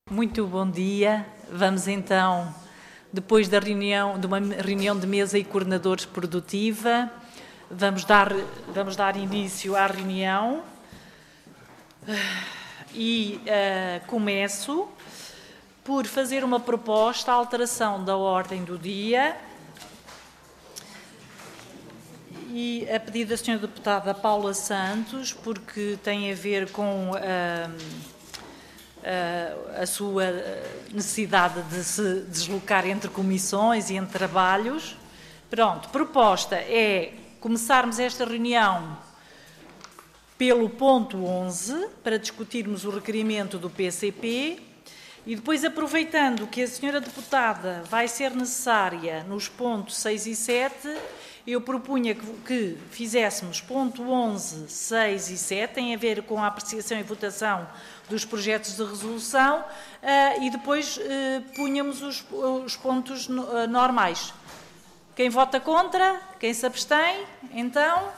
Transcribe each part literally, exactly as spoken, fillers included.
Muito bom dia. Vamos então, depois da reunião, de uma reunião de mesa e coordenadores produtiva, vamos dar, vamos dar início à reunião e uh, começo por fazer uma proposta à alteração da ordem do dia e a pedido da senhora deputada Paula Santos, porque tem a ver com uh, a sua necessidade de se deslocar entre comissões e entre trabalhos. Pronto, proposta é começarmos esta reunião pelo ponto onze, para discutirmos o requerimento do P C P, e depois, aproveitando que a senhora deputada vai ser necessária nos pontos seis e sete, eu propunha que, que fizéssemos ponto onze, seis e sete, tem a ver com a apreciação e votação dos projetos de resolução, uh, e depois uh, punhamos os, os pontos no, uh, normais. Quem vota contra? Quem se abstém? Então,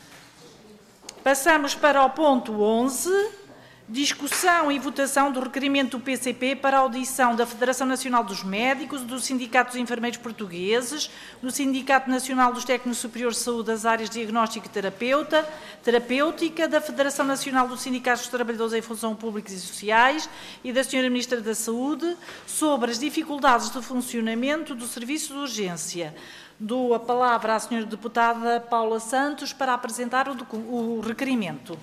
passamos para o ponto onze, discussão e votação do requerimento do P C P para a audição da Federação Nacional dos Médicos, do Sindicato dos Enfermeiros Portugueses, do Sindicato Nacional dos Técnicos Superiores de Saúde das áreas de diagnóstico e terapeuta, terapêutica, da Federação Nacional dos Sindicatos dos Trabalhadores em Função Públicas e Sociais e da senhora Ministra da Saúde sobre as dificuldades de funcionamento do Serviço de Urgência. Dou a palavra à senhora deputada Paula Santos para apresentar o, o requerimento.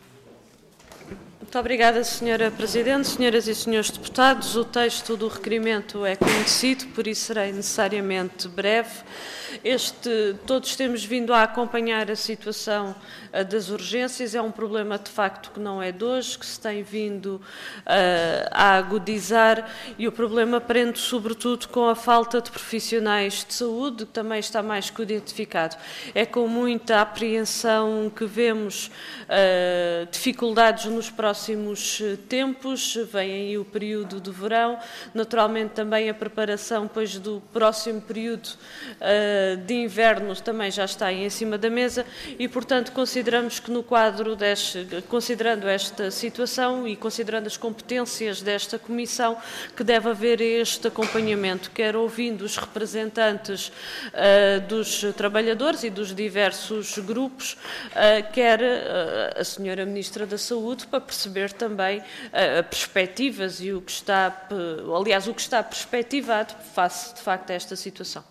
Muito obrigada, senhora Presidente. Senhoras e senhores deputados, o texto do requerimento é conhecido, por isso serei necessariamente breve. Este, todos temos vindo a acompanhar a situação uh, das urgências. É um problema, de facto, que não é de hoje, que se tem vindo uh, a agudizar, e o problema prende, sobretudo, com a falta de profissionais de saúde, que também está mais que identificado. É com muita apreensão que vemos uh, dificuldades nos próximos tempos. Vem aí o período de verão, naturalmente também a preparação pois, do próximo período uh, de inverno também já está em cima da mesa e, portanto, consideramos que no quadro, deste, considerando esta situação e considerando as competências desta Comissão, que deve haver este acompanhamento, quer ouvindo os representantes uh, dos trabalhadores e dos diversos grupos, uh, quer uh, a senhora Ministra da Saúde, para perceber também uh, perspectivas e o que está, aliás, o que está perspectivado face, de facto, a esta situação.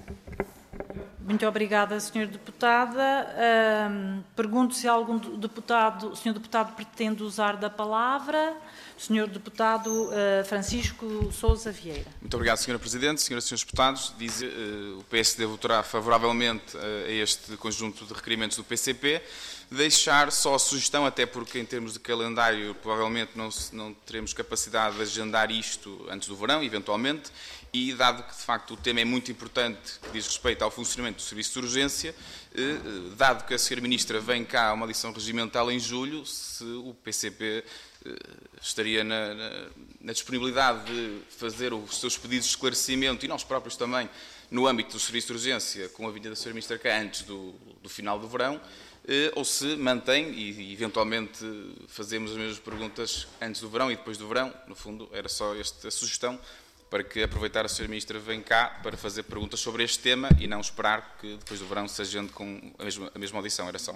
Muito obrigada, senhora deputada. Um, pergunto se algum deputado, o senhor deputado pretende usar da palavra. senhor deputado uh, Francisco Sousa Vieira. Muito obrigado, senhora Presidente. Senhoras e senhores deputados, diz, uh, o P S D votará favoravelmente uh, a este conjunto de requerimentos do P C P. Deixar só a sugestão, até porque em termos de calendário provavelmente não, não teremos capacidade de agendar isto antes do verão, eventualmente, e dado que de facto o tema é muito importante, que diz respeito ao funcionamento do Serviço de Urgência, eh, dado que a senhora Ministra vem cá a uma lição regimental em julho, se o P C P eh, estaria na, na, na disponibilidade de fazer os seus pedidos de esclarecimento, e nós próprios também, no âmbito do Serviço de Urgência, com a vinda da senhora Ministra cá antes do, do final do verão, ou se mantém e, eventualmente, fazemos as mesmas perguntas antes do verão e depois do verão. No fundo, era só esta sugestão, para que aproveitar a senhora Ministra vem cá para fazer perguntas sobre este tema e não esperar que depois do verão se agende com a mesma, a mesma audição. Era só.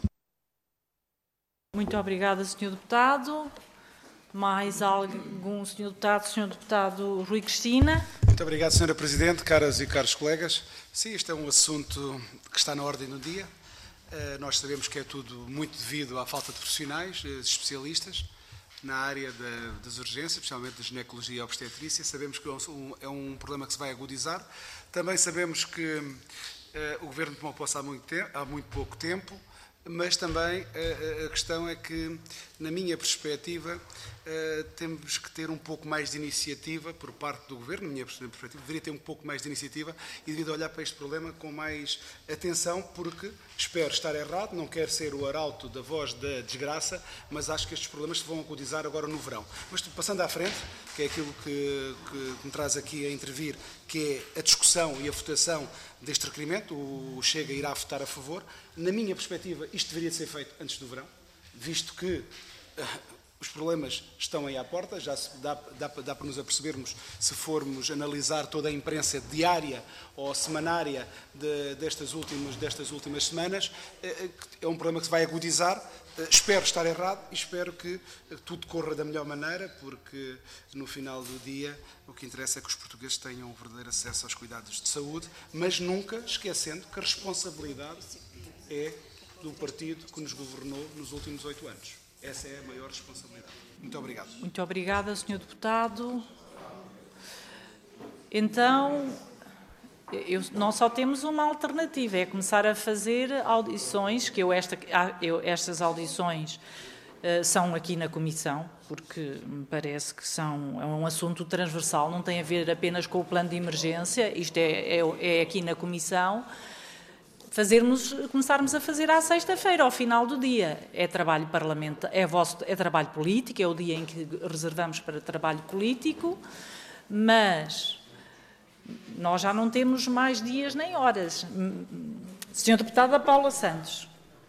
Muito obrigada, senhor Deputado. Mais algum senhor Deputado? senhor Deputado Rui Cristina. Muito obrigado, senhora Presidente, caras e caros colegas. Sim, este é um assunto que está na ordem do dia. Nós sabemos que é tudo muito devido à falta de profissionais, especialistas, na área da, das urgências, especialmente da ginecologia e obstetrícia. Sabemos que é um, é um problema que se vai agudizar. Também sabemos que uh, o Governo tomou posse há muito, tempo, há muito pouco tempo, mas também uh, a questão é que, na minha perspectiva, uh, temos que ter um pouco mais de iniciativa por parte do Governo. Na minha perspectiva, deveria ter um pouco mais de iniciativa e devido olhar para este problema com mais atenção, porque espero estar errado, não quero ser o arauto da voz da desgraça, mas acho que estes problemas se vão acudizar agora no verão. Mas passando à frente, que é aquilo que, que me traz aqui a intervir, que é a discussão e a votação deste requerimento, o Chega irá votar a favor. Na minha perspectiva, isto deveria ser feito antes do verão, visto que Os problemas estão aí à porta, já se dá, dá, dá para nos apercebermos se formos analisar toda a imprensa diária ou semanária de, destas, últimas, destas últimas semanas. É um problema que se vai agudizar. Espero estar errado e espero que tudo corra da melhor maneira, porque no final do dia o que interessa é que os portugueses tenham um verdadeiro acesso aos cuidados de saúde, mas nunca esquecendo que a responsabilidade é do partido que nos governou nos últimos oito anos. Essa é a maior responsabilidade. Muito obrigado. Muito obrigada, senhor Deputado. Então, eu, nós só temos uma alternativa, é começar a fazer audições, que eu, esta, eu estas audições uh, são aqui na Comissão, porque me parece que são, é um assunto transversal, não tem a ver apenas com o plano de emergência, isto é, é, é aqui na Comissão. Fazermos, começarmos a fazer à sexta-feira, ao final do dia. É trabalho parlamentar, é, vosso, é trabalho político, é o dia em que reservamos para trabalho político, mas nós já não temos mais dias nem horas. senhora Deputada Paula Santos.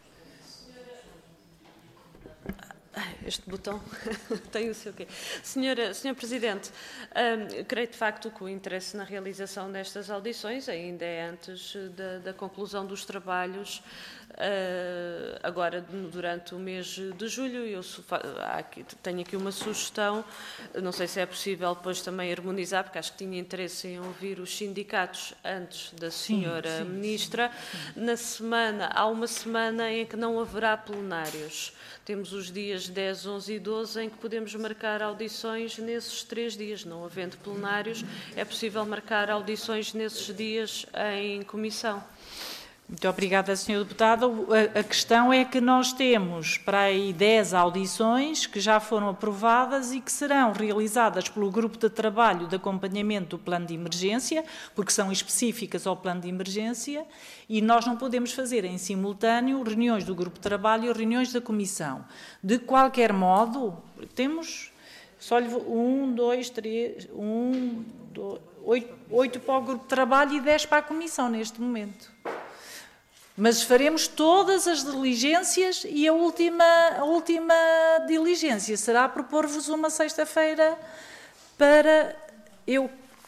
Este botão tem o seu quê? Senhora, senhora Presidente, hum, creio de facto que o interesse na realização destas audições ainda é antes da, da conclusão dos trabalhos, uh, agora durante o mês de julho. Eu aqui, tenho aqui uma sugestão, não sei se é possível depois também harmonizar, porque acho que tinha interesse em ouvir os sindicatos antes da senhora sim, sim, Ministra. Sim. Na semana, há uma semana em que não haverá plenários. Temos os dias dez, onze e doze em que podemos marcar audições nesses três dias. Não havendo plenários, é possível marcar audições nesses dias em comissão. Muito obrigada, senhor Deputado. A, a questão é que nós temos para aí dez audições que já foram aprovadas e que serão realizadas pelo Grupo de Trabalho de Acompanhamento do Plano de Emergência, porque são específicas ao Plano de Emergência, e nós não podemos fazer em simultâneo reuniões do Grupo de Trabalho e reuniões da Comissão. De qualquer modo, temos só um, dois, três, um, dois, oito, oito para o Grupo de Trabalho e dez para a Comissão neste momento. Mas faremos todas as diligências e a última, a última diligência será propor-vos uma sexta-feira para eu...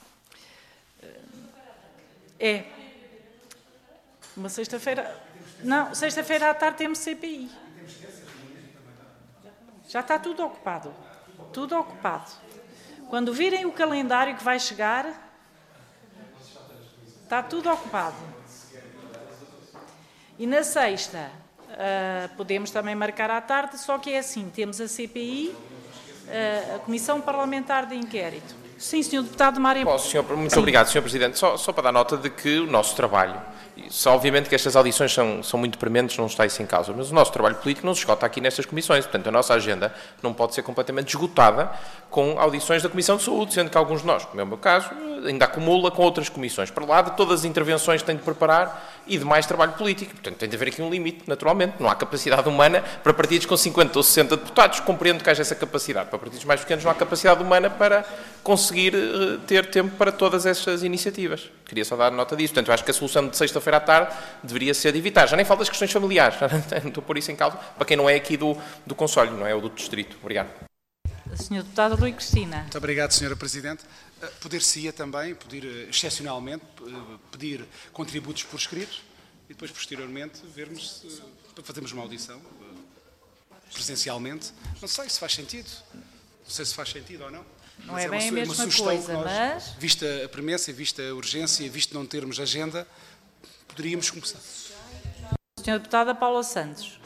É. Uma sexta-feira... Não, sexta-feira à tarde temos C P I. Já está tudo ocupado. Tudo ocupado. Quando virem o calendário que vai chegar, está tudo ocupado. E na sexta, uh, podemos também marcar à tarde, só que é assim, temos a C P I, uh, a Comissão Parlamentar de Inquérito. Sim, senhor Deputado Mário. Posso, senhor, muito Sim. obrigado, senhor Presidente. Só, só para dar nota de que o nosso trabalho, só obviamente que estas audições são, são muito prementes, não está isso em causa, mas o nosso trabalho político não se esgota aqui nestas comissões, portanto a nossa agenda não pode ser completamente esgotada com audições da Comissão de Saúde, sendo que alguns de nós, como é o meu caso, ainda acumula com outras comissões, para lá de todas as intervenções que tem de preparar e de mais trabalho político, portanto tem de haver aqui um limite, naturalmente, não há capacidade humana para partidos com cinquenta ou sessenta deputados, compreendo que haja essa capacidade, para partidos mais pequenos não há capacidade humana para conseguir uh, ter tempo para todas essas iniciativas. Queria só dar nota disso, portanto eu acho que a solução de sexta-feira à tarde deveria ser de evitar, já nem falo das questões familiares, já não estou a pôr isso em causa, para quem não é aqui do, do Conselho, não é, ou do Distrito. Obrigado. senhor Deputado Rui Cristina. Muito obrigado, senhora Presidente. Poder-se-ia também, pedir, excepcionalmente, pedir contributos por escrito e depois, posteriormente, vermos se fazemos uma audição presencialmente. Não sei se faz sentido. Não sei se faz sentido ou não. Não é bem a mesma coisa, mas... Vista a premência, vista a urgência, visto não termos agenda, poderíamos começar. senhora Deputada Paula Santos.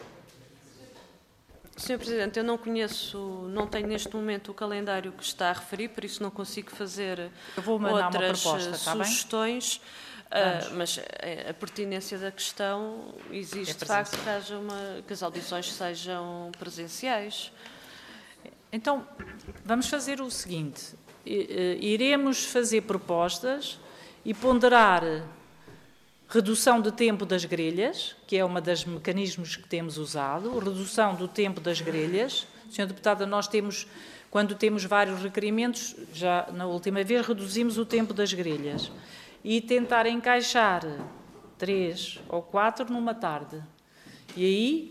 senhor Presidente, eu não conheço, não tenho neste momento o calendário que está a referir, por isso não consigo fazer eu vou mandar outras uma proposta, está sugestões, uh, mas a pertinência da questão existe, é de facto, que, haja uma, que as audições sejam presenciais. Então, vamos fazer o seguinte, iremos fazer propostas e ponderar redução de tempo das grelhas, que é uma dos mecanismos que temos usado, redução do tempo das grelhas. senhora Deputada, nós temos, quando temos vários requerimentos, já na última vez reduzimos o tempo das grelhas, e tentar encaixar três ou quatro numa tarde. E aí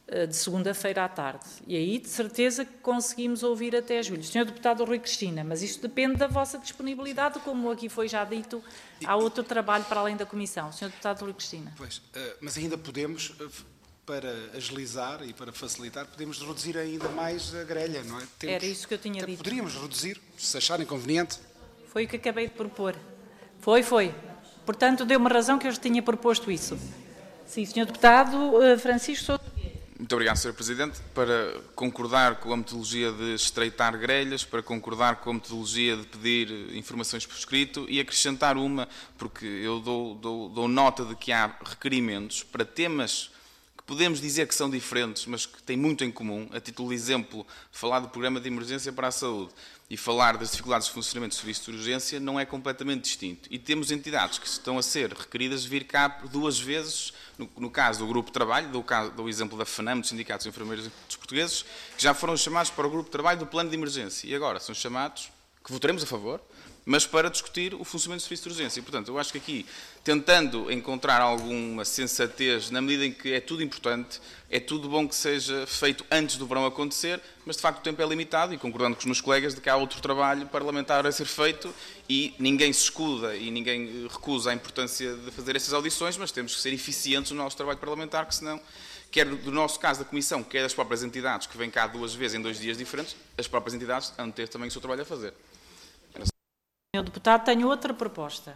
de segunda-feira à tarde. E aí, de certeza, que conseguimos ouvir até julho. senhor Deputado Rui Cristina, mas isto depende da vossa disponibilidade, como aqui foi já dito, há outro trabalho para além da Comissão. senhor Deputado Rui Cristina. Pois, mas ainda podemos, para agilizar e para facilitar, podemos reduzir ainda mais a grelha, não é? Temos, Era isso que eu tinha dito. Poderíamos reduzir, se acharem conveniente. Foi o que acabei de propor. Foi, foi. Portanto, deu-me razão que eu tinha proposto isso. Sim, senhor Deputado Francisco Sousa. Muito obrigado, senhor Presidente. Para concordar com a metodologia de estreitar grelhas, para concordar com a metodologia de pedir informações por escrito e acrescentar uma, porque eu dou, dou, dou nota de que há requerimentos para temas que podemos dizer que são diferentes, mas que têm muito em comum. A título de exemplo, falar do programa de emergência para a saúde e falar das dificuldades de funcionamento do serviço de urgência não é completamente distinto. E temos entidades que estão a ser requeridas de vir cá duas vezes, no, no caso do Grupo de Trabalho, do, do exemplo da FNAM, dos Sindicatos de Enfermeiros dos Portugueses, que já foram chamados para o Grupo de Trabalho do Plano de Emergência. E agora são chamados, que votaremos a favor, mas para discutir o funcionamento do serviço de urgência. E, portanto, eu acho que aqui, tentando encontrar alguma sensatez, na medida em que é tudo importante, é tudo bom que seja feito antes do verão acontecer, mas de facto o tempo é limitado e concordando com os meus colegas de que há outro trabalho parlamentar a ser feito e ninguém se escuda e ninguém recusa a importância de fazer essas audições, mas temos que ser eficientes no nosso trabalho parlamentar, que senão, quer do nosso caso da Comissão, quer das próprias entidades que vêm cá duas vezes em dois dias diferentes, as próprias entidades hão de ter também o seu trabalho a fazer. Senhor Deputado, tenho outra proposta.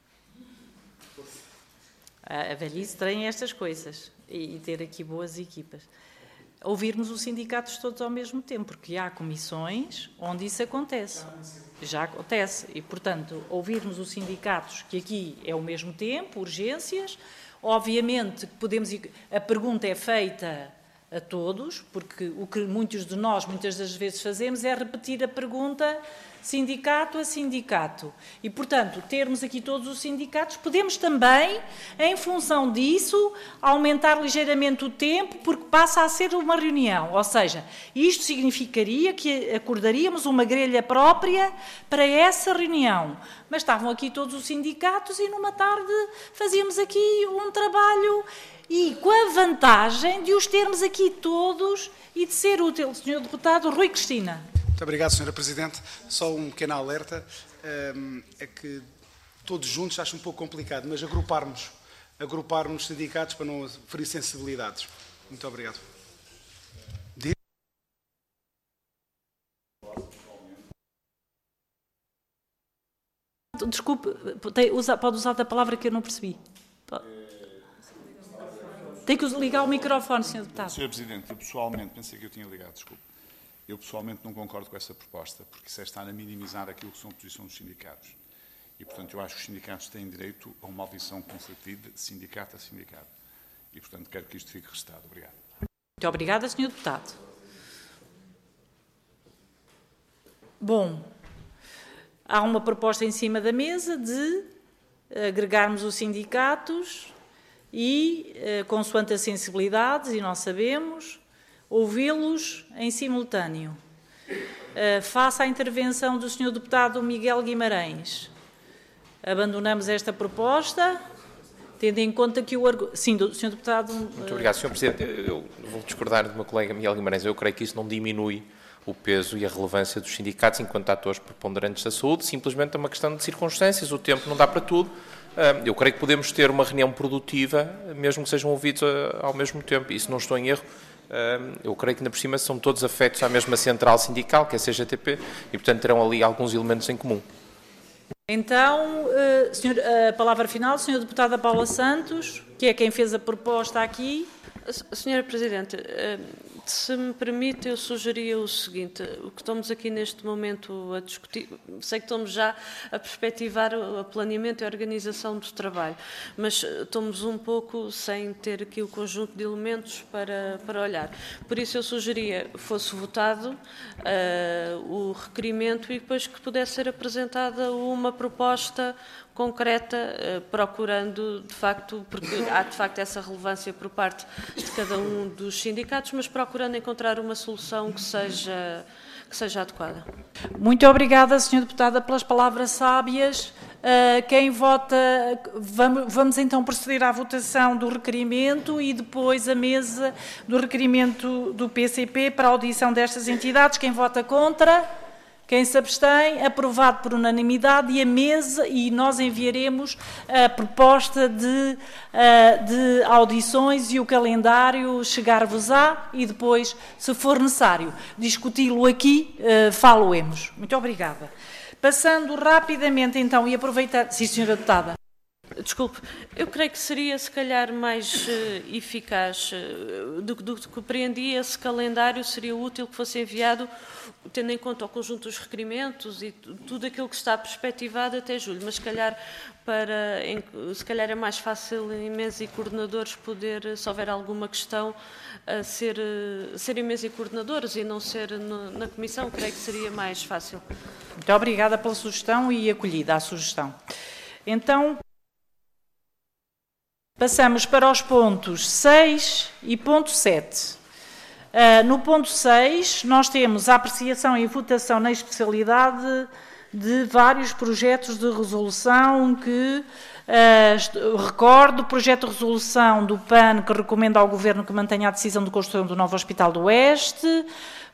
A velhice tem estas coisas e ter aqui boas equipas. Ouvirmos os sindicatos todos ao mesmo tempo, porque há comissões onde isso acontece. Já acontece. E, portanto, ouvirmos os sindicatos, que aqui é o mesmo tempo, urgências. Obviamente, podemos, a pergunta é feita a todos, porque o que muitos de nós, muitas das vezes, fazemos é repetir a pergunta sindicato a sindicato. E, portanto, termos aqui todos os sindicatos, podemos também, em função disso, aumentar ligeiramente o tempo, porque passa a ser uma reunião. Ou seja, isto significaria que acordaríamos uma grelha própria para essa reunião. Mas estavam aqui todos os sindicatos e, numa tarde, fazíamos aqui um trabalho e com a vantagem de os termos aqui todos e de ser útil. senhor Deputado Rui Cristina. Muito obrigado, senhora Presidente. Só um pequeno alerta, é que todos juntos acho um pouco complicado, mas agruparmos, agruparmos sindicatos para não ferir sensibilidades. Muito obrigado. Desculpe, pode usar a palavra que eu não percebi. Tem que ligar o microfone, senhor Deputado. senhor Presidente, eu pessoalmente, pensei que eu tinha ligado, desculpe. Eu pessoalmente não concordo com essa proposta, porque isso é estar a minimizar aquilo que são a posição dos sindicatos. E, portanto, eu acho que os sindicatos têm direito a uma audição consultiva de sindicato a sindicato. E, portanto, quero que isto fique registado. Obrigado. Muito obrigada, senhor Deputado. Bom, há uma proposta em cima da mesa de agregarmos os sindicatos e, consoante as sensibilidades, e nós sabemos, ouvi-los em simultâneo. Uh, faça a intervenção do senhor Deputado Miguel Guimarães. Abandonamos esta proposta, tendo em conta que o argumento... Sim, do senhor Deputado... Uh... Muito obrigado, senhor Presidente. Eu vou discordar do meu colega Miguel Guimarães. Eu creio que isso não diminui o peso e a relevância dos sindicatos enquanto atores preponderantes da saúde. Simplesmente é uma questão de circunstâncias. O tempo não dá para tudo. Uh, eu creio que podemos ter uma reunião produtiva, mesmo que sejam ouvidos uh, ao mesmo tempo. Isso não estou em erro. Eu creio que, ainda por cima, são todos afetos à mesma central sindical, que é a C G T P, e, portanto, terão ali alguns elementos em comum. Então, senhor, a palavra final, senhora Deputada Paula Santos, que é quem fez a proposta aqui. senhora Presidente, se me permite, eu sugeria o seguinte: o que estamos aqui neste momento a discutir, sei que estamos já a perspectivar o planeamento e a organização do trabalho, mas estamos um pouco sem ter aqui o conjunto de elementos para, para olhar. Por isso eu sugeria que fosse votado uh, o requerimento e depois que pudesse ser apresentada uma proposta concreta, uh, procurando, de facto, porque há de facto essa relevância por parte de cada um dos sindicatos, mas procurando encontrar uma solução que seja, que seja adequada. Muito obrigada, senhora Deputada, pelas palavras sábias. Uh, quem vota, vamos, vamos então proceder à votação do requerimento e depois a mesa do requerimento do P C P para a audição destas entidades. Quem vota contra? Quem se abstém? Aprovado por unanimidade, e a mesa, e nós enviaremos a proposta de, uh, de audições e o calendário chegar-vos-á e depois, se for necessário discuti-lo aqui, uh, falo-emos. Muito obrigada. Passando rapidamente, então, e aproveitando... Sim, senhora Deputada. Desculpe, eu creio que seria, se calhar, mais uh, eficaz uh, do, do que compreendia. Esse calendário seria útil que fosse enviado, tendo em conta o conjunto dos requerimentos e tudo aquilo que está perspectivado até julho, mas se calhar, para, em, se calhar é mais fácil em mesa e coordenadores poder, se houver alguma questão, a ser, serem mesa e coordenadores e não ser no, na comissão, creio que seria mais fácil. Muito obrigada pela sugestão e acolhida à sugestão. Então, passamos para os pontos seis e ponto sete. Uh, no ponto seis, nós temos a apreciação e votação na especialidade de vários projetos de resolução que, uh, recordo, o projeto de resolução do P A N que recomenda ao Governo que mantenha a decisão de construção do novo Hospital do Oeste,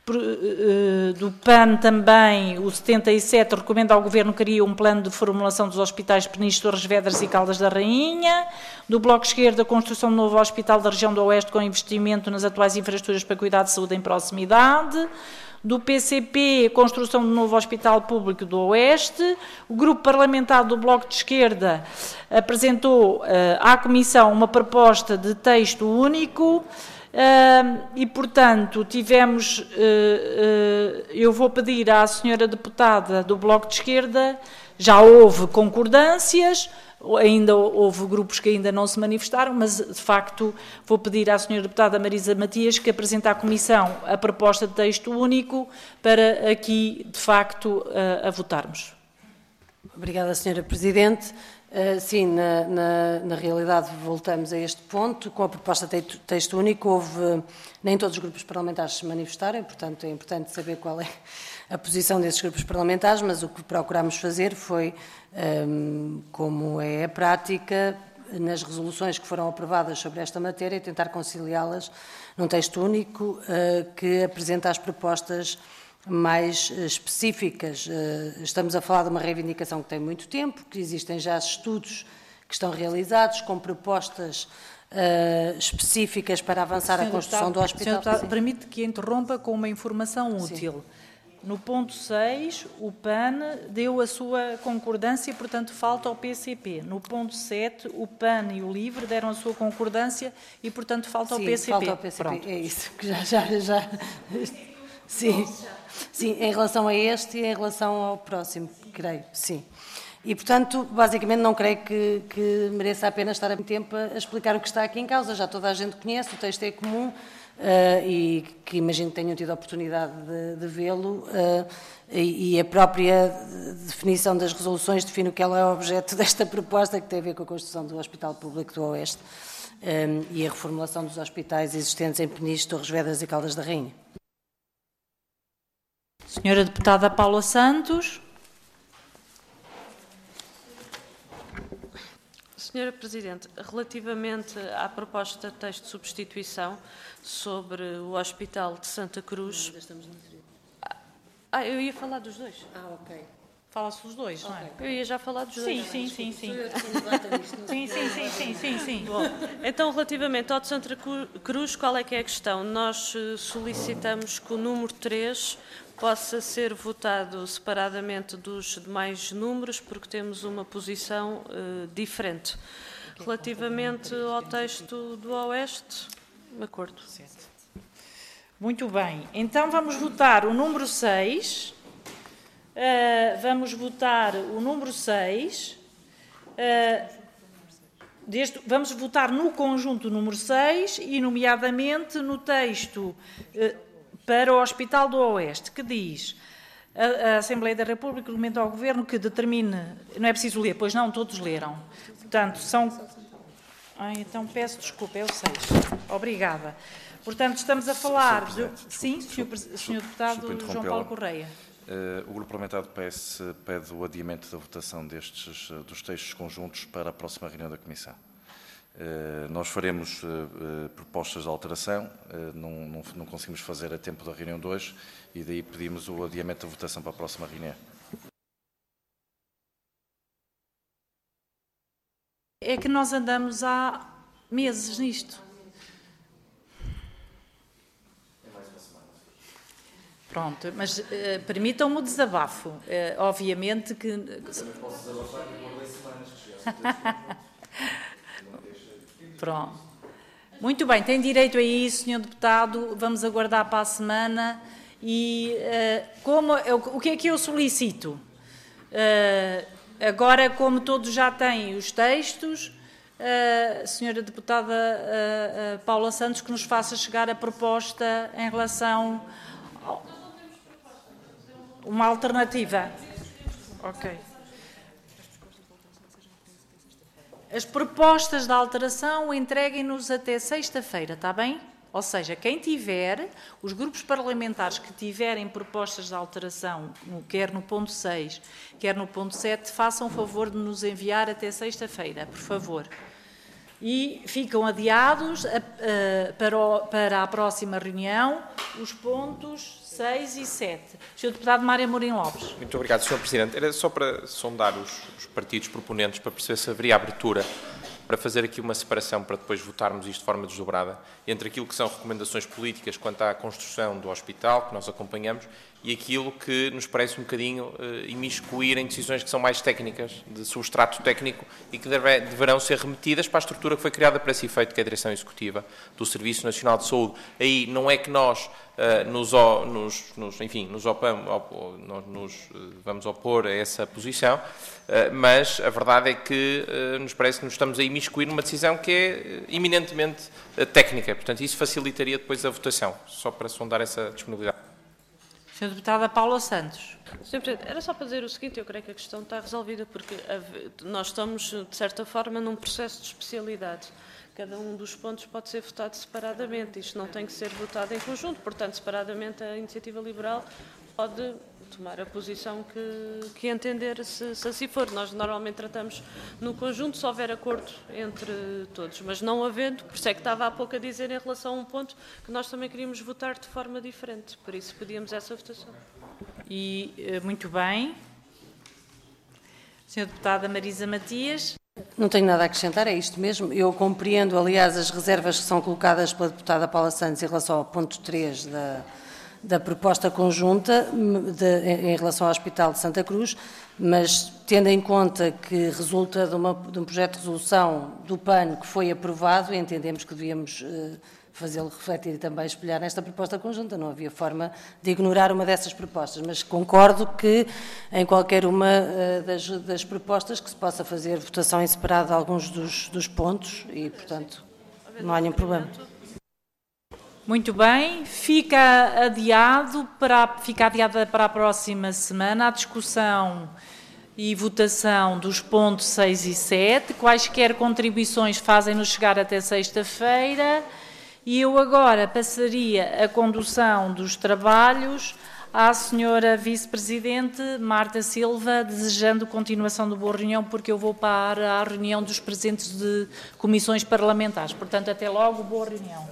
do P A N também, o setenta e sete, recomenda ao Governo que crie um plano de formulação dos hospitais Peniche, Torres Vedras e Caldas da Rainha. Do Bloco de Esquerda, a construção do novo Hospital da região do Oeste com investimento nas atuais infraestruturas para cuidar de saúde em proximidade. Do P C P, a construção do novo Hospital Público do Oeste. O Grupo Parlamentar do Bloco de Esquerda apresentou uh, à Comissão uma proposta de texto único. Uh, e, portanto, tivemos, uh, uh, eu vou pedir à senhora deputada do Bloco de Esquerda, já houve concordâncias, ainda houve grupos que ainda não se manifestaram, mas, de facto, vou pedir à senhora deputada Marisa Matias que apresente à Comissão a proposta de texto único para aqui, de facto, uh, a votarmos. Obrigada, senhora Presidente. Uh, sim, na, na, na realidade voltamos a este ponto. Com a proposta de texto único, houve, nem todos os grupos parlamentares se manifestaram, portanto é importante saber qual é a posição desses grupos parlamentares, mas o que procurámos fazer foi, um, como é a prática, nas resoluções que foram aprovadas sobre esta matéria, tentar conciliá-las num texto único uh, que apresenta as propostas mais específicas. Estamos a falar de uma reivindicação que tem muito tempo, que existem já estudos que estão realizados com propostas uh, específicas para avançar senhora a construção deputado, do hospital. Deputado, permite que interrompa com uma informação útil. Sim. No ponto seis, o P A N deu a sua concordância, portanto falta ao P C P. No ponto sete, o P A N e o LIVRE deram a sua concordância e, portanto, falta ao Sim, P C P. Falta ao P C P, Pronto. É isso, que já... já, já... Sim. Sim, em relação a este e em relação ao próximo, creio, sim. E, portanto, basicamente não creio que, que mereça a pena estar a tempo a explicar o que está aqui em causa. Já toda a gente conhece, o texto é comum uh, e que imagino que tenham tido a oportunidade de, de vê-lo uh, e, e a própria definição das resoluções define o que é o objeto desta proposta, que tem a ver com a construção do Hospital Público do Oeste um, e a reformulação dos hospitais existentes em Peniche, Torres Vedras e Caldas da Rainha. Senhora Deputada Paula Santos. Senhora Presidente, relativamente à proposta de texto de substituição sobre o Hospital de Santa Cruz... Ah, eu ia falar dos dois. Ah, ok. Fala-se dos dois, não é? Eu ia já falar dos sim, dois. Sim, sim, sim. Sim, sim, sim, sim, sim, sim. Bom, então, relativamente ao de Santa Cruz, qual é que é a questão? Nós solicitamos que o número três possa ser votado separadamente dos demais números, porque temos uma posição uh, diferente. Relativamente ao texto do Oeste, de acordo. Muito bem. Então vamos votar o número seis. Uh, vamos votar o número seis. Uh, deste, vamos votar no conjunto o número seis e, nomeadamente, no texto... Uh, para o Hospital do Oeste, que diz a, a Assembleia da República recomenda ao Governo que determine, não é preciso ler, pois não, todos leram, portanto, são... Ai, então peço desculpa, é o seis. Obrigada. Portanto, estamos a falar... De... Sim, senhor, senhor Deputado João Paulo Correia. O Grupo Parlamentar do P S pede o adiamento da votação destes, dos textos conjuntos para a próxima reunião da Comissão. Nós faremos propostas de alteração, não, não, não conseguimos fazer a tempo da reunião de hoje e daí pedimos o adiamento da votação para a próxima reunião. É que nós andamos há meses nisto. Pronto, mas uh, permitam-me o desabafo. Uh, obviamente que... Eu posso desabafar e guardei semanas que Pronto. Muito bem, tem direito a isso, senhor Deputado. Vamos aguardar para a semana. E uh, como, eu, o que é que eu solicito? Uh, agora, como todos já têm os textos, a uh, senhora Deputada uh, uh, Paula Santos que nos faça chegar a proposta em relação... Ao, uma alternativa. Ok. As propostas de alteração entreguem-nos até sexta-feira, está bem? Ou seja, quem tiver, os grupos parlamentares que tiverem propostas de alteração, quer no ponto seis, quer no ponto sete, façam o favor de nos enviar até sexta-feira, por favor. E ficam adiados a, a, para, o, para a próxima reunião os pontos seis e sete. senhor Deputado Mário Amorim Lopes. Muito obrigado, senhor Presidente. Era só para sondar os, os partidos proponentes, para perceber se haveria abertura para fazer aqui uma separação, para depois votarmos isto de forma desdobrada, entre aquilo que são recomendações políticas quanto à construção do hospital, que nós acompanhamos, e aquilo que nos parece um bocadinho eh, imiscuir em decisões que são mais técnicas, de substrato técnico, e que deve, deverão ser remetidas para a estrutura que foi criada para esse efeito, que é a Direção Executiva do Serviço Nacional de Saúde. Aí não é que nós Uh, nos, nos, nos, enfim, nos, opamos, op, nos uh, vamos opor a essa posição, uh, mas a verdade é que uh, nos parece que nos estamos a imiscuir numa decisão que é uh, eminentemente uh, técnica. Portanto, isso facilitaria depois a votação, só para sondar essa disponibilidade. senhora Deputada Paula Santos. senhor Presidente, era só para dizer o seguinte, eu creio que a questão está resolvida, porque nós estamos, de certa forma, num processo de especialidade. Cada um dos pontos pode ser votado separadamente. Isto não tem que ser votado em conjunto. Portanto, separadamente, a Iniciativa Liberal pode tomar a posição que, que entender, se, se assim for. Nós normalmente tratamos no conjunto, se houver acordo entre todos. Mas não havendo, por isso é que estava há pouco a dizer em relação a um ponto que nós também queríamos votar de forma diferente. Por isso, pedíamos essa votação. E, muito bem. senhora Deputada Marisa Matias. Não tenho nada a acrescentar, é isto mesmo. Eu compreendo, aliás, as reservas que são colocadas pela deputada Paula Santos em relação ao ponto três da, da proposta conjunta de, em relação ao Hospital de Santa Cruz, mas tendo em conta que resulta de, uma, de um projeto de resolução do P A N que foi aprovado, entendemos que devíamos eh, fazê-lo refletir e também espelhar nesta proposta conjunta. Não havia forma de ignorar uma dessas propostas, mas concordo que em qualquer uma uh, das, das propostas que se possa fazer votação em separado de alguns dos, dos pontos e, portanto, não há nenhum problema. Muito bem, fica adiado para, fica adiada para a próxima semana a discussão e votação dos pontos seis e sete. Quaisquer contribuições fazem-nos chegar até sexta-feira. E eu agora passaria a condução dos trabalhos à senhora Vice-Presidente Marta Silva, desejando continuação de boa reunião, porque eu vou para a reunião dos presentes de comissões parlamentares. Portanto, até logo, boa reunião.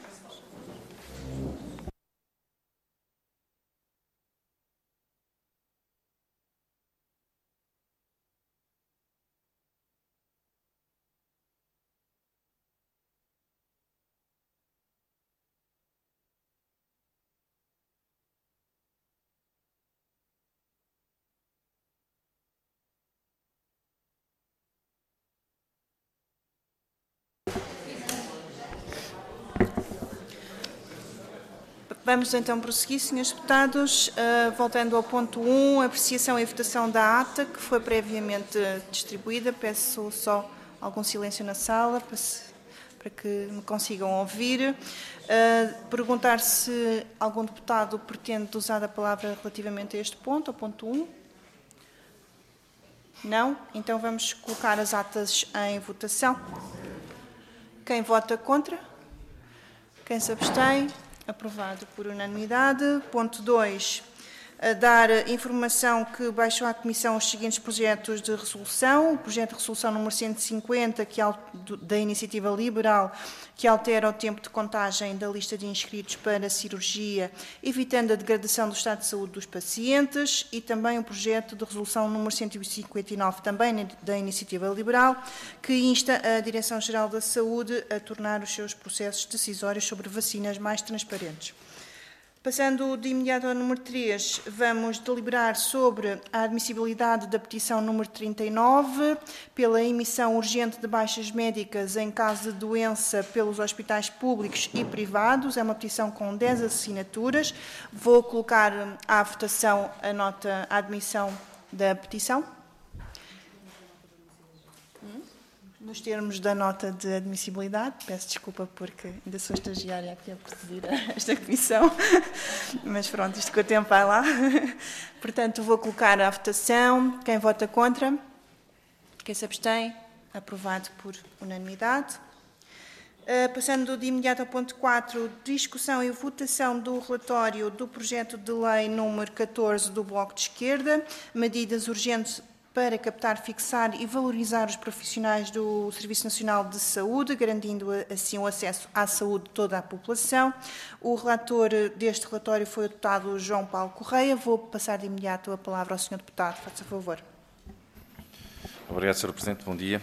Vamos então prosseguir, senhores deputados, uh, voltando ao ponto um, apreciação e votação da ata, que foi previamente distribuída. Peço só algum silêncio na sala para, se, para que me consigam ouvir. Uh, perguntar se algum deputado pretende usar a palavra relativamente a este ponto, ao ponto um. Não? Então vamos colocar as atas em votação. Quem vota contra? Quem se abstém? Aprovado por unanimidade. Ponto dois. A dar informação que baixou à Comissão os seguintes projetos de resolução. O projeto de resolução número cento e cinquenta, que, da Iniciativa Liberal, que altera o tempo de contagem da lista de inscritos para cirurgia, evitando a degradação do estado de saúde dos pacientes, e também o projeto de resolução número cento e cinquenta e nove, também da Iniciativa Liberal, que insta a Direção-Geral da Saúde a tornar os seus processos decisórios sobre vacinas mais transparentes. Passando de imediato ao número três, vamos deliberar sobre a admissibilidade da petição número trinta e nove, pela emissão urgente de baixas médicas em caso de doença pelos hospitais públicos e privados. É uma petição com dez assinaturas. Vou colocar à votação a nota, a admissão da petição. Nos termos da nota de admissibilidade, peço desculpa porque ainda sou estagiária aqui a presidir esta comissão, mas pronto, isto com o tempo vai lá. Portanto, vou colocar à votação. Quem vota contra? Quem se abstém? Aprovado por unanimidade. Uh, passando de imediato ao ponto quatro, discussão e votação do relatório do projeto de lei número catorze do Bloco de Esquerda, medidas urgentes para captar, fixar e valorizar os profissionais do Serviço Nacional de Saúde, garantindo assim o acesso à saúde de toda a população. O relator deste relatório foi o deputado João Paulo Correia. Vou passar de imediato a palavra ao senhor deputado. Faça favor. Obrigado, senhor Presidente. Bom dia.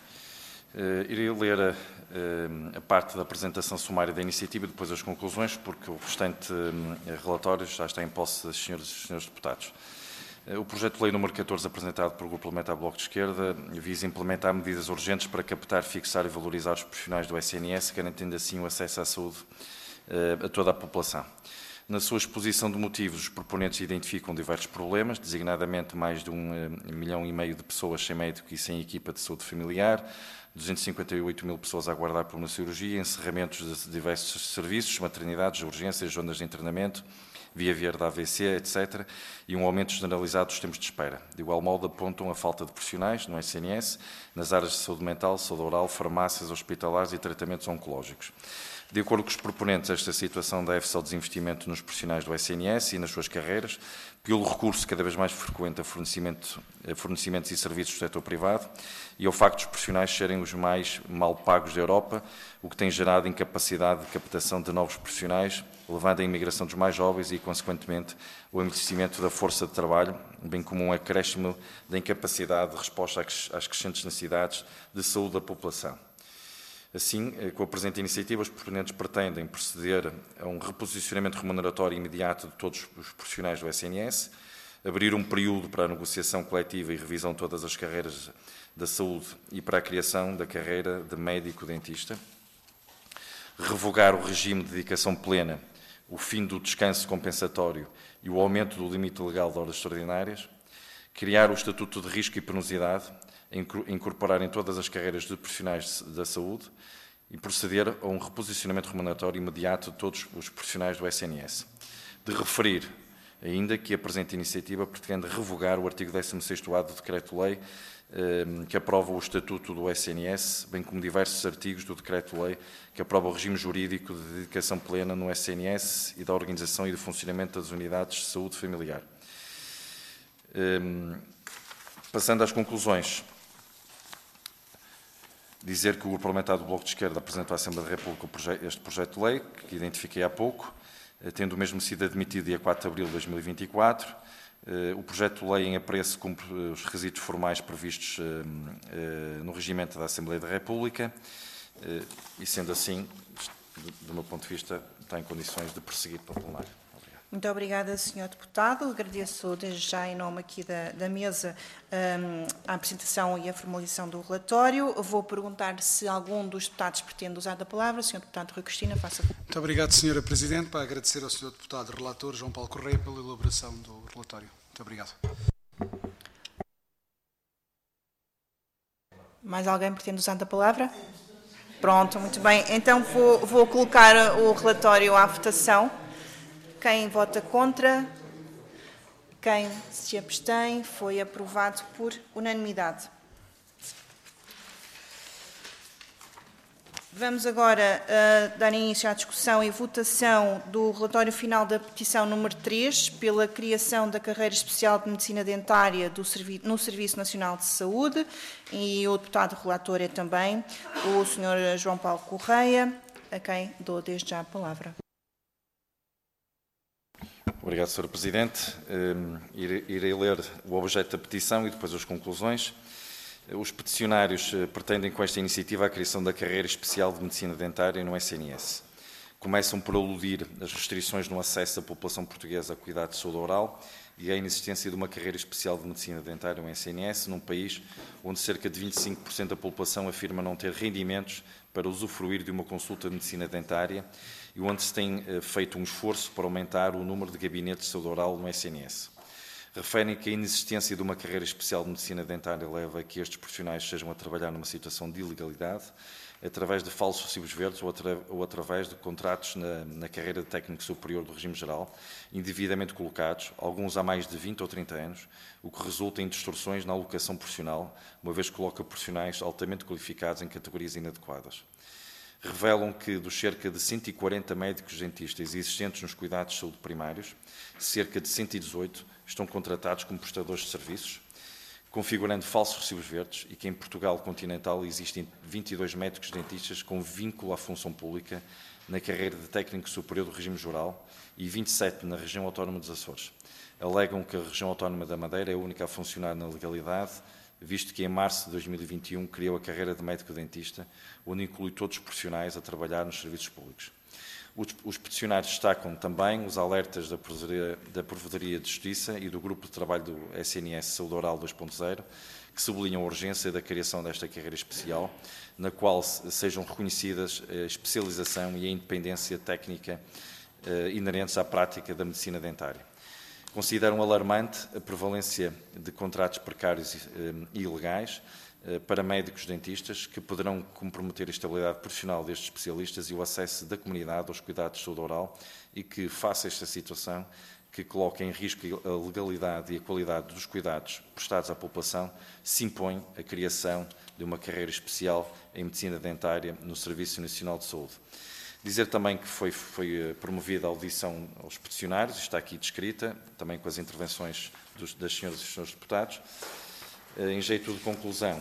Uh, irei ler a, a parte da apresentação sumária da iniciativa e depois as conclusões, porque o restante uh, relatório já está em posse das senhoras e senhores deputados. O projeto de lei número catorze, apresentado pelo Grupo Parlamentar Bloco de Esquerda, visa implementar medidas urgentes para captar, fixar e valorizar os profissionais do S N S, garantindo assim o acesso à saúde a toda a população. Na sua exposição de motivos, os proponentes identificam diversos problemas, designadamente mais de um milhão e meio de pessoas sem médico e sem equipa de saúde familiar, duzentas e cinquenta e oito mil pessoas a aguardar por uma cirurgia, encerramentos de diversos serviços, maternidades, urgências, zonas de internamento, via verde A V C, etcétera, e um aumento generalizado dos tempos de espera. De igual modo, apontam a falta de profissionais no S N S, nas áreas de saúde mental, saúde oral, farmácias, hospitalares e tratamentos oncológicos. De acordo com os proponentes, esta situação deve-se ao desinvestimento nos profissionais do S N S e nas suas carreiras, pelo recurso cada vez mais frequente a, fornecimento, a fornecimentos e serviços do setor privado e ao facto dos profissionais serem os mais mal pagos da Europa, o que tem gerado incapacidade de captação de novos profissionais, levando à imigração dos mais jovens e, consequentemente, o envelhecimento da força de trabalho, bem como um acréscimo da incapacidade de resposta às crescentes necessidades de saúde da população. Assim, com a presente iniciativa, os proponentes pretendem proceder a um reposicionamento remuneratório imediato de todos os profissionais do S N S, abrir um período para a negociação coletiva e revisão de todas as carreiras da saúde e para a criação da carreira de médico-dentista, revogar o regime de dedicação plena, o fim do descanso compensatório e o aumento do limite legal de horas extraordinárias, criar o estatuto de risco e penosidade, incorporar em todas as carreiras de profissionais da saúde e proceder a um reposicionamento remuneratório imediato de todos os profissionais do S N S. De referir ainda que a presente iniciativa pretende revogar o artigo décimo sexto A do Decreto-Lei que aprova o Estatuto do S N S, bem como diversos artigos do Decreto-Lei que aprova o regime jurídico de dedicação plena no S N S e da organização e do funcionamento das unidades de saúde familiar. Passando às conclusões, dizer que o Grupo Parlamentar do Bloco de Esquerda apresentou à Assembleia da República este projeto de lei, que identifiquei há pouco, tendo o mesmo sido admitido dia quatro de abril de dois mil e vinte e quatro. O projeto de lei em apreço cumpre os requisitos formais previstos no regimento da Assembleia da República e, sendo assim, do meu ponto de vista, está em condições de prosseguir para o plenário. Muito obrigada, senhor Deputado. Agradeço desde já, em nome aqui da, da mesa, um, a apresentação e a formalização do relatório. Vou perguntar se algum dos deputados pretende usar da palavra. senhor Deputado Rui Cristina, faça. Muito obrigado, senhora Presidente. Para agradecer ao senhor Deputado Relator João Paulo Correia pela elaboração do relatório. Muito obrigado. Mais alguém pretende usar da palavra? Pronto, muito bem. Então vou, vou colocar o relatório à votação. Quem vota contra? Quem se abstém? Foi aprovado por unanimidade. Vamos agora uh, dar início à discussão e votação do relatório final da petição número três, pela criação da carreira especial de medicina dentária do servi no Serviço Nacional de Saúde, e o deputado relator é também o senhor João Paulo Correia, a quem dou desde já a palavra. Obrigado, senhor Presidente. Um, irei ler o objeto da petição e depois as conclusões. Os peticionários pretendem com esta iniciativa a criação da carreira especial de medicina dentária no S N S. Começam por aludir as restrições no acesso da população portuguesa a cuidados de saúde oral e a inexistência de uma carreira especial de medicina dentária no S N S, num país onde cerca de vinte e cinco por cento da população afirma não ter rendimentos para usufruir de uma consulta de medicina dentária e onde se tem feito um esforço para aumentar o número de gabinetes de saúde oral no S N S. Referem que a inexistência de uma carreira especial de medicina dentária leva a que estes profissionais sejam a trabalhar numa situação de ilegalidade, através de falsos recibos verdes ou, atra ou através de contratos na, na carreira de técnico superior do regime geral, indevidamente colocados, alguns há mais de vinte ou trinta anos, o que resulta em distorções na alocação profissional, uma vez que coloca profissionais altamente qualificados em categorias inadequadas. Revelam que dos cerca de cento e quarenta médicos dentistas existentes nos cuidados de saúde primários, cerca de cento e dezoito estão contratados como prestadores de serviços, configurando falsos recibos verdes, e que em Portugal continental existem vinte e dois médicos dentistas com vínculo à função pública na carreira de técnico superior do regime geral e vinte e sete na região autónoma dos Açores. Alegam que a região autónoma da Madeira é a única a funcionar na legalidade, visto que em março de dois mil e vinte e um criou a carreira de médico-dentista, onde inclui todos os profissionais a trabalhar nos serviços públicos. Os, os peticionários destacam também os alertas da Provedoria, da Provedoria de Justiça e do Grupo de Trabalho do S N S Saúde Oral dois ponto zero, que sublinham a urgência da criação desta carreira especial, na qual sejam reconhecidas a especialização e a independência técnica eh, inerentes à prática da medicina dentária. Consideram alarmante a prevalência de contratos precários e ilegais para médicos dentistas, que poderão comprometer a estabilidade profissional destes especialistas e o acesso da comunidade aos cuidados de saúde oral, e que, face a esta situação, que coloca em risco a legalidade e a qualidade dos cuidados prestados à população, se impõe a criação de uma carreira especial em medicina dentária no Serviço Nacional de Saúde. Dizer também que foi, foi promovida a audição aos peticionários, está aqui descrita, também com as intervenções dos, das senhoras e dos senhores deputados. Em jeito de conclusão,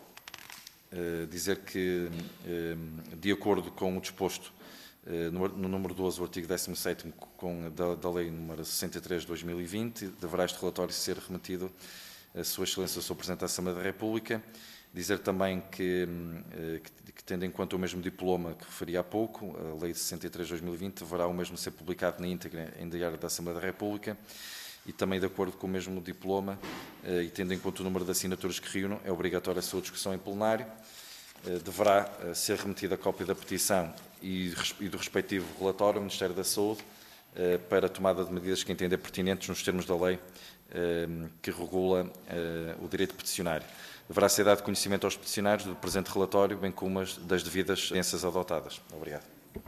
dizer que, de acordo com o disposto no número doze, o artigo décimo sétimo com, da, da Lei número sessenta e três de dois mil e vinte, deverá este relatório ser remetido à Sua Excelência, ao Senhor Presidente da Assembleia da República. Dizer também que, que, que, tendo em conta o mesmo diploma que referi há pouco, a Lei sessenta e três de dois mil e vinte, deverá o mesmo ser publicado na íntegra em Diário da Assembleia da República, e também de acordo com o mesmo diploma, e tendo em conta o número de assinaturas que reúnam, é obrigatória a sua discussão em plenário. Deverá ser remetida a cópia da petição e do respectivo relatório ao Ministério da Saúde para a tomada de medidas que entender pertinentes nos termos da lei que regula o direito peticionário. Deverá ser dado conhecimento aos peticionários do presente relatório, bem como das devidas providências adotadas. Obrigado.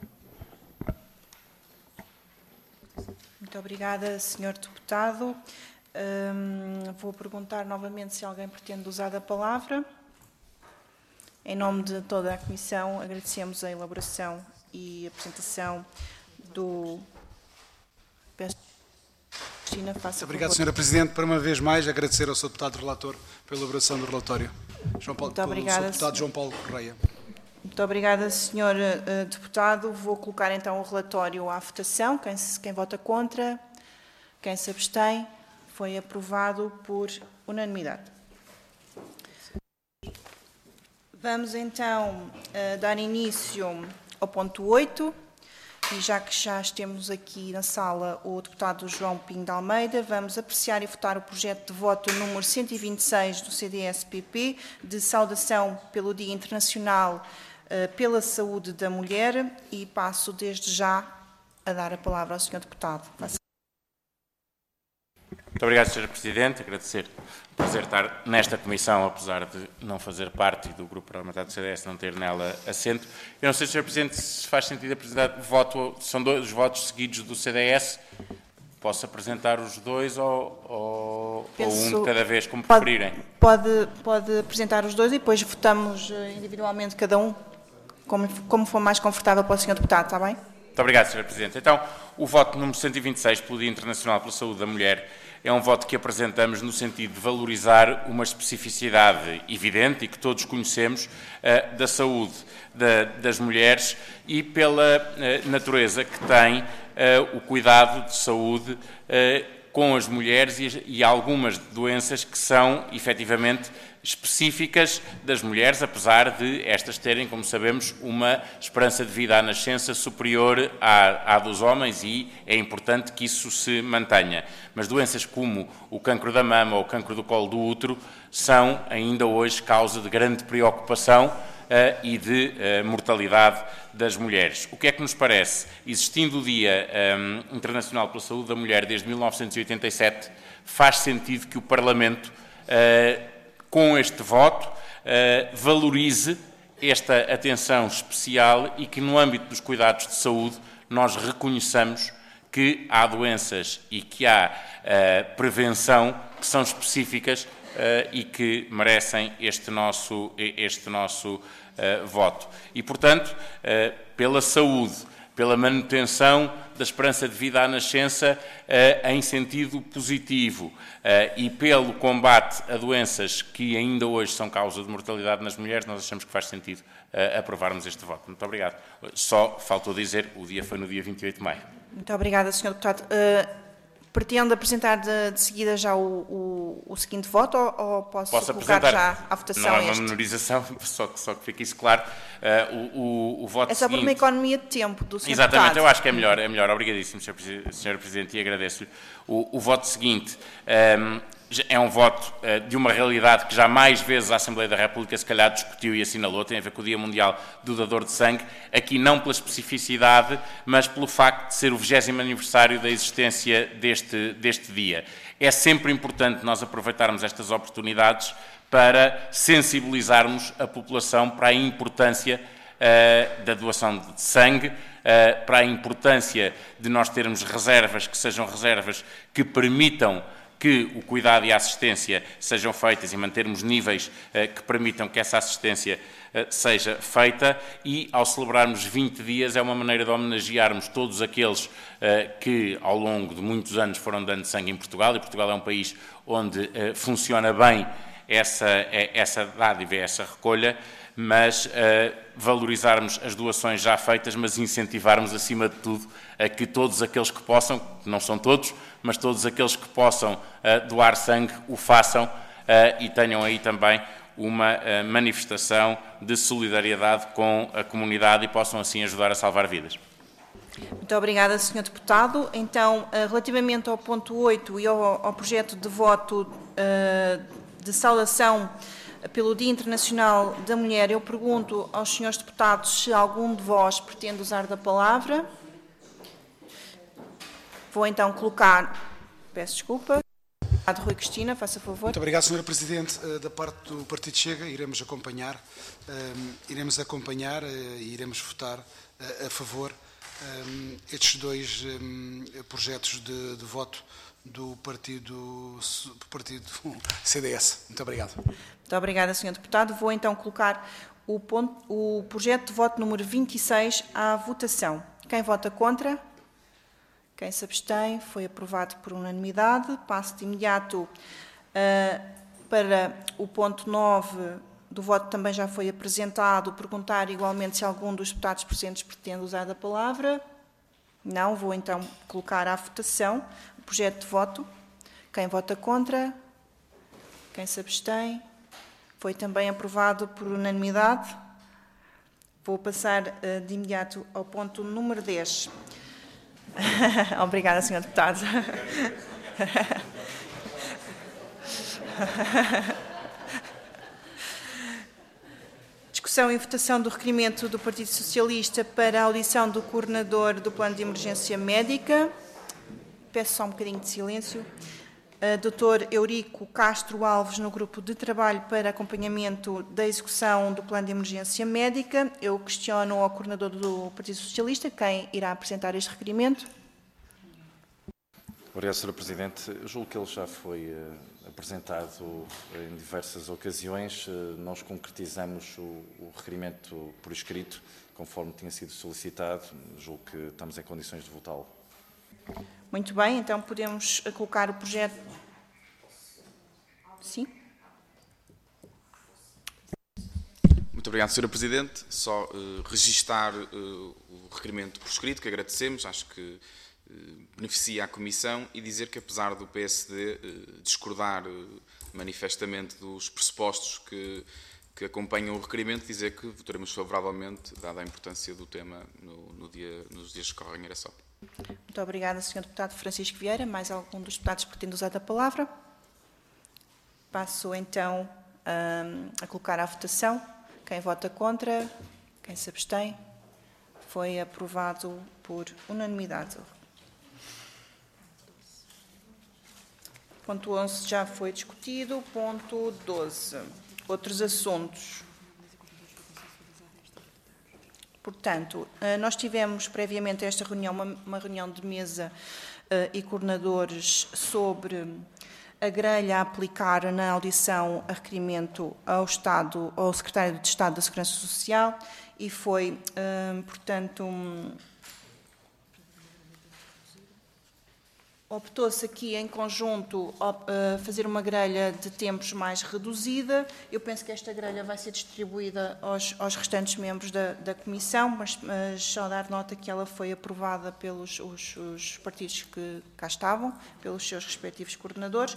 Muito obrigada, senhor Deputado. Hum, vou perguntar novamente se alguém pretende usar a palavra. Em nome de toda a Comissão, agradecemos a elaboração e a apresentação do... Cristina, faça Obrigado, favor. senhora Presidente. Para uma vez mais, agradecer ao senhor Deputado Relator pela elaboração do relatório. João Paulo, Muito obrigada, senhor Deputado João Paulo Correia. Muito obrigada, senhor uh, Deputado. Vou colocar então o relatório à votação. Quem, se, quem vota contra, quem se abstém, foi aprovado por unanimidade. Vamos então uh, dar início ao ponto oito, e já que já temos aqui na sala o deputado João Pinho de Almeida, vamos apreciar e votar o projeto de voto número cento e vinte e seis do C D S P P, de saudação pelo Dia Internacional uh, pela Saúde da Mulher, e passo desde já a dar a palavra ao senhor deputado. Muito obrigado, senhor Presidente. Agradecer o prazer de estar nesta comissão, apesar de não fazer parte do grupo parlamentar do C D S, não ter nela assento. Eu não sei, senhor Presidente, se faz sentido apresentar voto, são dois os votos seguidos do C D S. Posso apresentar os dois ou, ou, ou um de cada vez, como preferirem? Pode, pode apresentar os dois e depois votamos individualmente cada um. como, como for mais confortável para o senhor Deputado, está bem? Muito obrigado, senhora Presidente. Então, o voto número cento e vinte e seis pelo Dia Internacional pela Saúde da Mulher é um voto que apresentamos no sentido de valorizar uma especificidade evidente e que todos conhecemos uh, da saúde da, das mulheres e pela uh, natureza que tem uh, o cuidado de saúde uh, com as mulheres e, e algumas doenças que são, efetivamente, específicas das mulheres, apesar de estas terem, como sabemos, uma esperança de vida à nascença superior à, à dos homens e é importante que isso se mantenha. Mas doenças como o cancro da mama ou o cancro do colo do útero são ainda hoje causa de grande preocupação uh, e de uh, mortalidade das mulheres. O que é que nos parece? Existindo o Dia um, Internacional pela Saúde da Mulher desde mil novecentos e oitenta e sete, faz sentido que o Parlamento uh, com este voto, uh, valorize esta atenção especial e que no âmbito dos cuidados de saúde nós reconheçamos que há doenças e que há uh, prevenção que são específicas uh, e que merecem este nosso, este nosso uh, voto. E, portanto, uh, pela saúde, pela manutenção da esperança de vida à nascença uh, em sentido positivo uh, e pelo combate a doenças que ainda hoje são causa de mortalidade nas mulheres, nós achamos que faz sentido uh, aprovarmos este voto. Muito obrigado. Só faltou dizer, o dia foi no dia vinte e oito de maio. Muito obrigada, senhor Deputado. Uh, pretende apresentar de, de seguida já o, o, o seguinte voto ou, ou posso, posso colocar apresentar. já à votação Não é uma este? menorização, só que, só que fique isso claro. Uh, o, o, o voto É só seguinte... por uma economia de tempo do senhor Exatamente, Deputado. eu acho que é melhor, é melhor. Obrigadíssimo, senhor Presidente, e agradeço-lhe. O, o voto seguinte um, é um voto uh, de uma realidade que já mais vezes a Assembleia da República se calhar discutiu e assinalou, tem a ver com o Dia Mundial do Dador de Sangue, aqui não pela especificidade, mas pelo facto de ser o vigésimo aniversário da existência deste, deste dia. É sempre importante nós aproveitarmos estas oportunidades para sensibilizarmos a população para a importância uh, da doação de sangue, uh, para a importância de nós termos reservas que sejam reservas que permitam que o cuidado e a assistência sejam feitas e mantermos níveis uh, que permitam que essa assistência uh, seja feita e, ao celebrarmos vinte dias, é uma maneira de homenagearmos todos aqueles uh, que, ao longo de muitos anos, foram dando sangue em Portugal, e Portugal é um país onde uh, funciona bem essa, essa dádiva, essa recolha, mas uh, valorizarmos as doações já feitas, mas incentivarmos, acima de tudo, a que todos aqueles que possam, que não são todos, mas todos aqueles que possam uh, doar sangue, o façam uh, e tenham aí também uma uh, manifestação de solidariedade com a comunidade e possam assim ajudar a salvar vidas. Muito obrigada, senhor Deputado. Então, uh, relativamente ao ponto oito e ao, ao projeto de voto uh, de saudação pelo Dia Internacional da Mulher, eu pergunto aos senhores deputados se algum de vós pretende usar da palavra. Vou então colocar, peço desculpa, Rui Cristina, faça favor. Muito obrigado, senhora Presidente. Da parte do Partido Chega, iremos acompanhar, iremos acompanhar e iremos votar a favor estes dois projetos de, de voto do partido, do partido C D S. Muito obrigado. Muito obrigada, senhor Deputado. Vou então colocar o, ponto, o projeto de voto número vinte e seis à votação. Quem vota contra? Quem se abstém? Foi aprovado por unanimidade. Passo de imediato uh, para o ponto nove do voto, também já foi apresentado. Perguntar igualmente se algum dos deputados presentes pretende usar a palavra. Não, vou então colocar à votação o projeto de voto. Quem vota contra? Quem se abstém? Foi também aprovado por unanimidade. Vou passar uh, de imediato ao ponto número dez. Obrigada, senhor Deputado. Discussão e votação do requerimento do Partido Socialista para a audição do coordenador do Plano de Emergência Médica. Peço só um bocadinho de silêncio. Uh, doutor Eurico Castro Alves, no grupo de trabalho para acompanhamento da execução do Plano de Emergência Médica. Eu questiono ao coordenador do Partido Socialista quem irá apresentar este requerimento. Obrigado, senhora Presidente. Eu julgo que ele já foi uh, apresentado em diversas ocasiões, nós concretizamos o, o requerimento por escrito, conforme tinha sido solicitado. Julgo que estamos em condições de votá-lo. Muito bem, então podemos colocar o projeto. Sim. Muito obrigado, senhora Presidente. Só uh, registar uh, o requerimento por escrito, que agradecemos, acho que uh, beneficia a Comissão, e dizer que, apesar do P S D uh, discordar uh, manifestamente dos pressupostos que, que acompanham o requerimento, dizer que votaremos favoravelmente, dada a importância do tema no, no dia, nos dias que correm. Era só. Muito obrigada, senhor Deputado Francisco Vieira. Mais algum dos deputados que pretende usar a palavra? Passo, então, a, a colocar à votação. Quem vota contra? Quem se abstém? Foi aprovado por unanimidade. Ponto onze já foi discutido. Ponto doze. Outros assuntos. Portanto, nós tivemos previamente a esta reunião uma, uma reunião de mesa uh, e coordenadores sobre a grelha a aplicar na audição a requerimento ao Estado, ao Secretário de Estado da Segurança Social, e foi, uh, portanto, um, optou-se aqui em conjunto a fazer uma grelha de tempos mais reduzida. Eu penso que esta grelha vai ser distribuída aos, aos restantes membros da, da Comissão, mas, mas só dar nota que ela foi aprovada pelos os, os partidos que cá estavam, pelos seus respectivos coordenadores.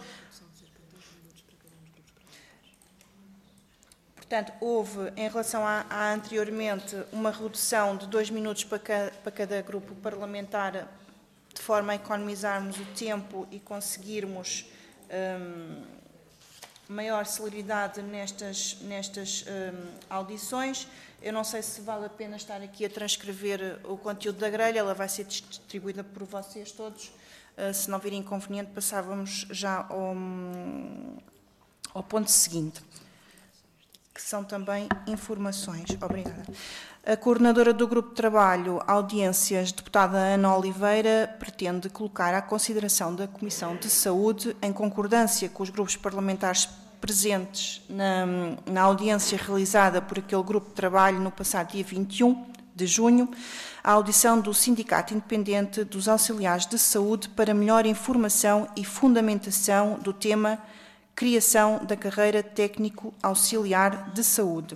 Portanto, houve, em relação a, a anteriormente, uma redução de dois minutos para cada, para cada grupo parlamentar, de forma a economizarmos o tempo e conseguirmos um, maior celeridade nestas, nestas um, audições. Eu não sei se vale a pena estar aqui a transcrever o conteúdo da grelha, ela vai ser distribuída por vocês todos. Uh, se não vir inconveniente, passávamos já ao, ao ponto seguinte, que são também informações. Obrigada. A coordenadora do Grupo de Trabalho Audiências, deputada Ana Oliveira, pretende colocar à consideração da Comissão de Saúde, em concordância com os grupos parlamentares presentes na, na audiência realizada por aquele Grupo de Trabalho no passado dia vinte e um de junho, a audição do Sindicato Independente dos Auxiliares de Saúde para melhor informação e fundamentação do tema Criação da Carreira Técnico Auxiliar de Saúde.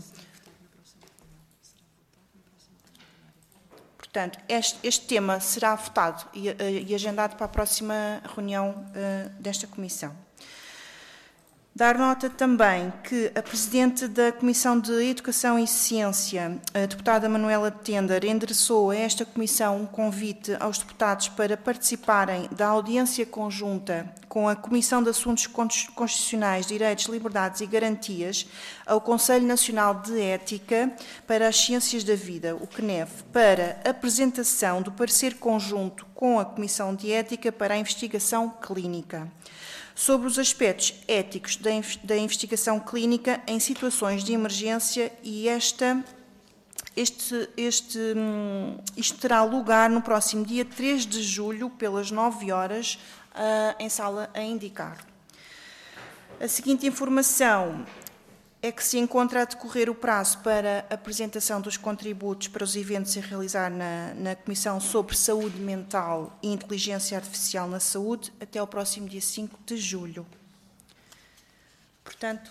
Portanto, este, este tema será votado e, e agendado para a próxima reunião uh, desta Comissão. Dar nota também que a Presidente da Comissão de Educação e Ciência, a deputada Manuela Tender, endereçou a esta Comissão um convite aos deputados para participarem da audiência conjunta com a Comissão de Assuntos Constitucionais, Direitos, Liberdades e Garantias ao Conselho Nacional de Ética para as Ciências da Vida, o C N E V, para apresentação do parecer conjunto com a Comissão de Ética para a investigação clínica, sobre os aspectos éticos da investigação clínica em situações de emergência, e esta, este, este, isto terá lugar no próximo dia três de julho, pelas nove horas, em sala a indicar. A seguinte informação é que se encontra a decorrer o prazo para a apresentação dos contributos para os eventos a realizar na, na Comissão sobre Saúde Mental e Inteligência Artificial na Saúde até ao próximo dia cinco de julho. Portanto,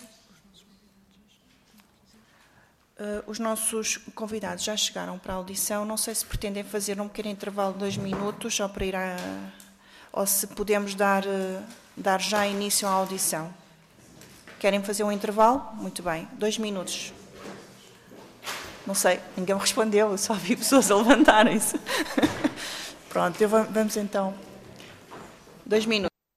uh, os nossos convidados já chegaram para a audição. Não sei se pretendem fazer um pequeno intervalo de dois minutos só para ir a... ou se podemos dar, uh, dar já início à audição. Querem fazer um intervalo? Muito bem. Dois minutos. Não sei, ninguém me respondeu, eu só vi pessoas a levantarem-se. Pronto, eu, vamos então. Dois minutos.